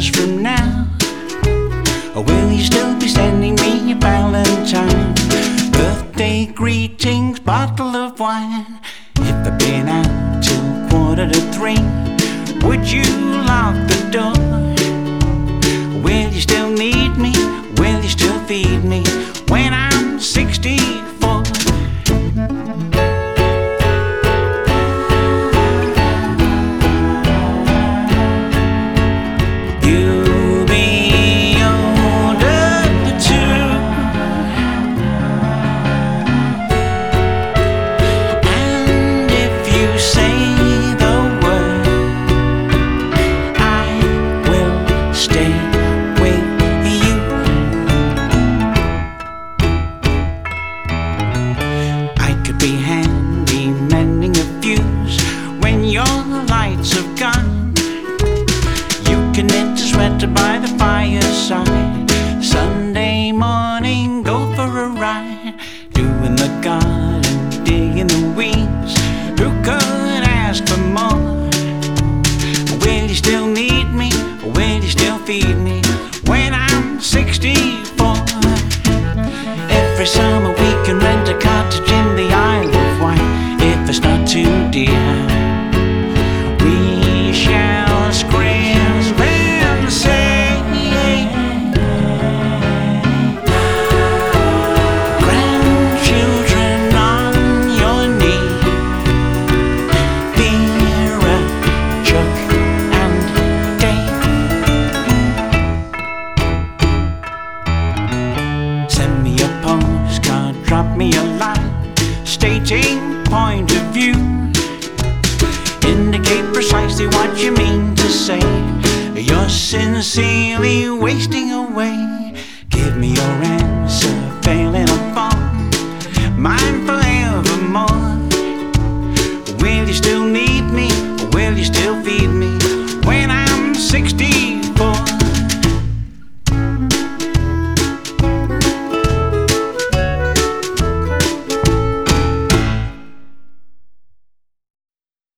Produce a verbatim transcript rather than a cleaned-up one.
years from now? Or will you still be sending me a valentine? Birthday greetings, bottle of wine. If I've been out till quarter to three, would you lock the door? Will you still need me? Will you still feed me when I'm sixty-four? You'll be older too, and if you say the word, I will stay with you. I could be handy mending a fuse when your lights have gone. You can knit a sweater by the fireside. Sunday morning, go for a ride. Doing the garden, digging the weeds. Who could ask for more? Will you still need me? Will you still feed me when I'm sixty-four? Every summer we can rent a cottage in the Isle of Wight. If it's not too dear, we shall scream and say, grandchildren on your knee, Vera, Chuck and Dave. Send me a postcard, drop me a line, stating point of view. Indicate precisely what you mean to say. You're sincerely wasting away. Give me your answer.